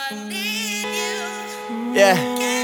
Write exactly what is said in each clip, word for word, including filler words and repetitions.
Yeah.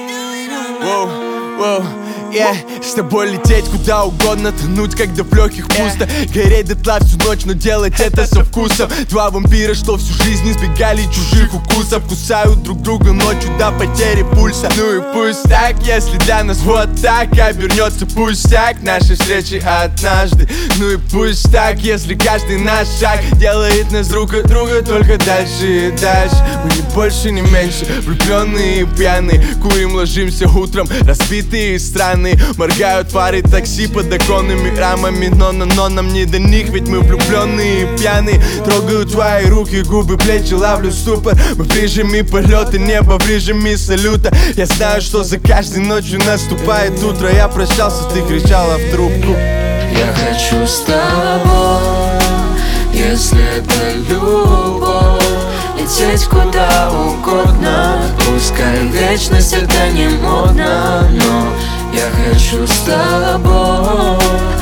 Воу, воу. Yeah. С тобой лететь куда угодно, тонуть, когда в легких пусто, гореть дотла всю ночь, но делать это со вкусом. Два вампира, что всю жизнь избегали чужих укусов, кусают друг друга ночью до потери пульса. Ну и пусть так, если для нас вот так обернется пустяк нашей встречи однажды. Ну и пусть так, если каждый наш шаг делает нас друг от друга только дальше и дальше. Мы не больше, не меньше, влюбленные и пьяные, курим, ложимся утром, разбитые и странные. Моргают фары такси под оконными рамами, но, но, но нам не до них, ведь мы влюбленные и пьяные. Трогаю твои руки, губы, плечи, ловлю ступор. Мы в режиме полета, небо в режиме салюта. Я знаю, что за каждой ночью наступает утро. Я прощался, ты кричала в трубку. Я хочу с тобой, если это любовь, лететь куда угодно. Пускай вечность это не модно, но я хочу с тобой,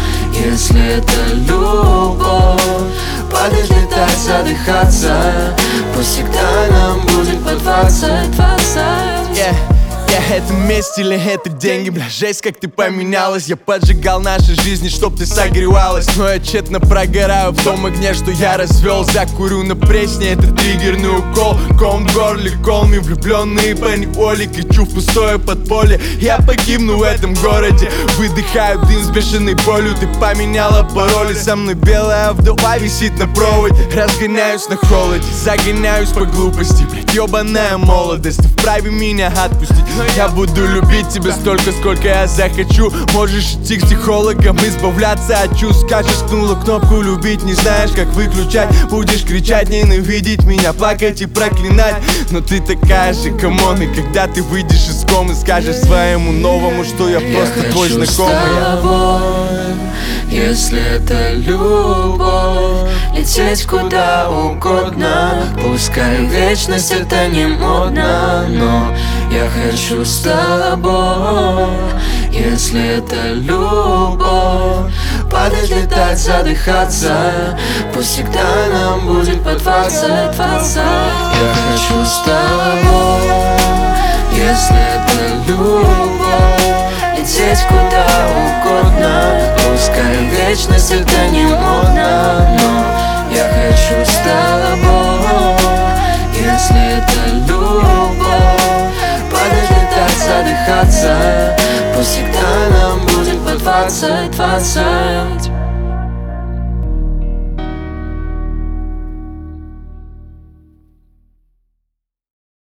если это любовь. Падать, летать, задыхаться, пусть всегда нам будет по двадцать, двадцать. Yeah. Yeah, это месть или это деньги, бля, жесть, как ты поменялась. Я поджигал наши жизни, чтоб ты согревалась, но я тщетно прогораю в том огне, что я развел. Закурю на пресне, это триггерный укол. Ком в горле, колми, влюбленные по неволе. Кричу в пустое подполье, я погибну в этом городе. Выдыхаю дым с бешеной болью. Ты поменяла пароли, со мной белая вдова висит на проводе. Разгоняюсь на холоде, загоняюсь по глупости, блядь, ёбаная молодость. Ты вправе меня отпустить, я буду любить тебя столько, сколько я захочу. Можешь идти к психологам, избавляться от чувств. Качествовала кнопку любить, не знаешь, как выключать. Будешь кричать, ненавидеть меня, плакать и проклинать. Но ты такая же, камон. И когда ты выйдешь из комы, скажешь своему новому, что я просто я твой хочу знакомый. С тобой, если это любовь, лететь куда угодно. Пускай вечность это не модно, но я хочу с тобой, если это любовь. Падать, летать, задыхаться, пусть всегда нам будет по двадцать, двадцать. Я хочу с тобой, если это любовь, лететь куда угодно. Пускай вечность это не модно, но я хочу с тобой, если это любовь. Падать, летать, задыхаться, пусть всегда нам будет по двадцать, двадцать.